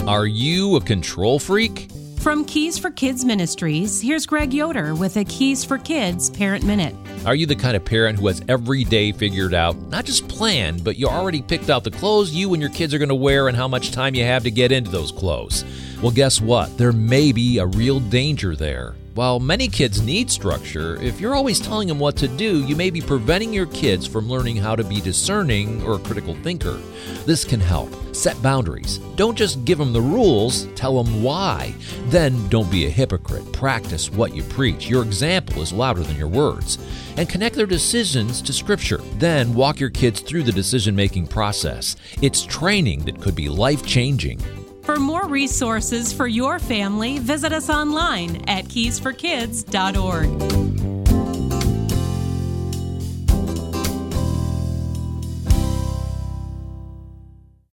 Are you a control freak? From Keys for Kids Ministries, here's Greg Yoder with a Keys for Kids Parent Minute. Are you the kind of parent who has every day figured out, not just planned, but you already picked out the clothes you and your kids are going to wear and how much time you have to get into those clothes? Well, guess what? There may be a real danger there. While many kids need structure, if you're always telling them what to do, you may be preventing your kids from learning how to be discerning or a critical thinker. This can help. Set boundaries. Don't just give them the rules, tell them why. Then don't be a hypocrite. Practice what you preach. Your example is louder than your words. And connect their decisions to Scripture. Then walk your kids through the decision-making process. It's training that could be life-changing. For more resources for your family, visit us online at keysforkids.org.